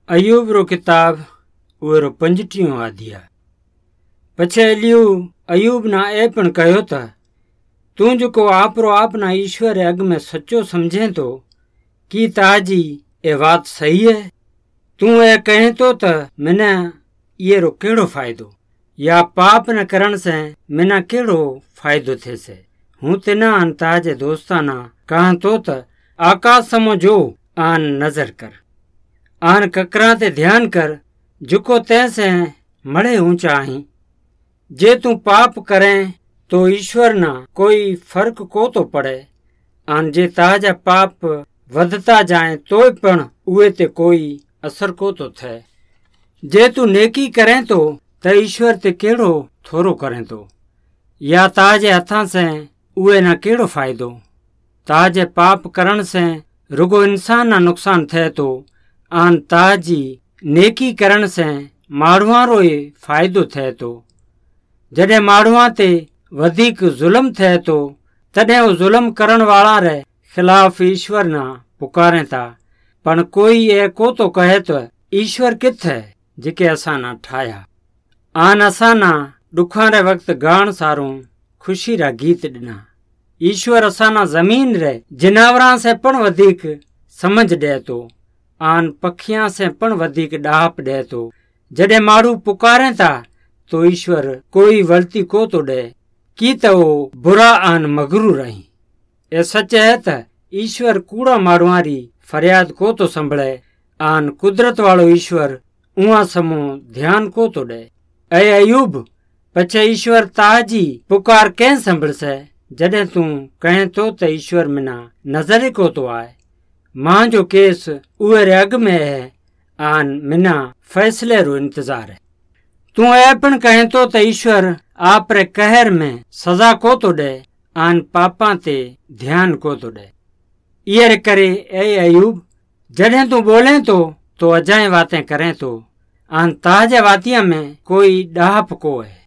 अयूब रो किताब उहो 50 अध्याय। पछे एलियू अयूब ना ए पण कहो था, तू जो आपरो आपना ईश्वर अग में सच्चो समझे तो की ताजी ए बात सही है। तू ए कहे तो मैंने ये रो केड़ो फायदो, या पाप न करण से मैंने केड़ो फायदो थे से। हूँ तेना आन ताजे दोस्ताना कहा तो आकाश समो जो आन नजर कर, आन ककरा ते ध्यान कर, जुको तैसे मड़े ऊंचा ही। जे तू पाप करें तो ईश्वर ना कोई फर्क को तो पड़े, आन जे ताजा पाप वधता जाए तो पण उए ते कोई असर को तो थे। जे तू नेकी करें तो ईश्वर ते केड़ो थोरो करें तो, या ताजे हथा से उए ना केड़ो फायदो। ताजे पाप करण से रुगो इंसान ना नुकसान थे तो आन ताजी नेकी करण से माड़ुआ रो फायदो थे तो। जडे माड़ुआ ते वधिक जुल्म थे तो तडे वो जुल्म करण वाला रे खिलाफ ईश्वर ना पुकारे था, पण कोई ए को तो कहे तो ईश्वर किथ है जिके असा ना ठाया। आन असा ना दुखा रे वक्त गान सारू खुशी रा गीत डिना। ईश्वर असा ना जमीन रे जिनावरा से पण वधिक समझ दे तो, आन पखियां से पण वधिक डाप दे तो। जडे माड़ू पुकारे था तो ईश्वर कोई वलती को तो दे, की तो बुरा आन मगरू रही। ए सच है त ईश्वर कूड़ा माड़ुआरी फरियाद को तो संभळे, आन कुदरत वालो ईश्वर उहा समो ध्यान को तो दे। ए अयूब, पछे ईश्वर ताजी पुकार कैं संभळ से, जडे तू कहे तो ईश्वर मिना नजर को तो आए। मां जो केस उहे रे अग में है, आन मिना फैसले रो इंतजार है। तू ए पण कहे तो ईश्वर आप रे कहर में सजा को तो दे, आन पापा ते ध्यान को तो दे। ये रे करे ए अयूब, जडे तू बोले तो अजाए बातें करें तो आन ताजे वातिया में कोई डाप को है।